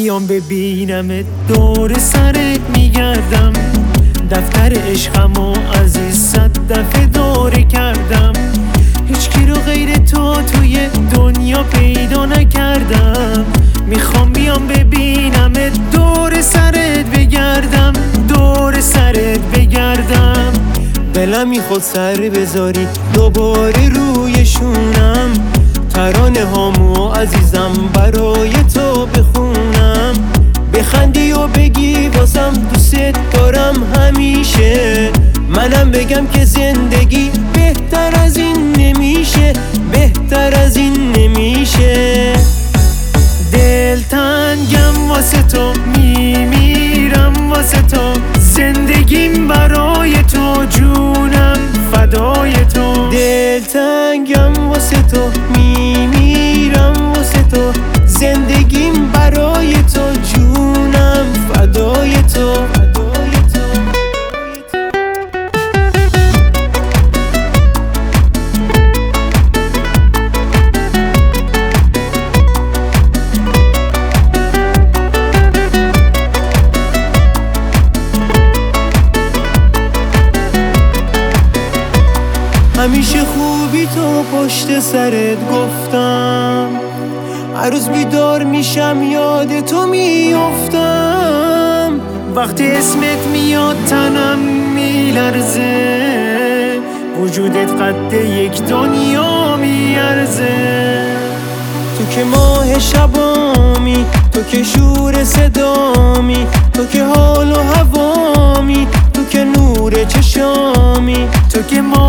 میام ببینم دور سرت میگردم، دفتر عشقمو عزیز 100 دفعه دوره کردم، هیچ کی رو غیر تو توی دنیا پیدا نکردم. میخوام بیام ببینم دور سرت بگردم، دور سرت بگردم. دلم میخواد سر بذاری دوباره روی شونم، ترانه هامو عزیزم برای تو بخونم، بخندی و بگی واسم دوست دارم همیشه، منم بگم که زندگی بهتر از این نمیشه، بهتر از این نمیشه. دلتنگم واسه تو، میمیرم واسه تو، زندگیم برای تو، جونم فدای تو. دلتنگم واسه تو، میمیرم واسه تو، زندگیم برای تو، جونم فدای تو. همیشه خوبی تو پشت سرت گفتم، هر روز بیدار میشم یاد تو میافتم، وقتی اسمت میاد تنم میلرزه، وجودت قد یک دنیا میارزه. تو که ماه شبامی، تو که شور صدامی، تو که حال و هوامی، تو که نور چشامی، تو که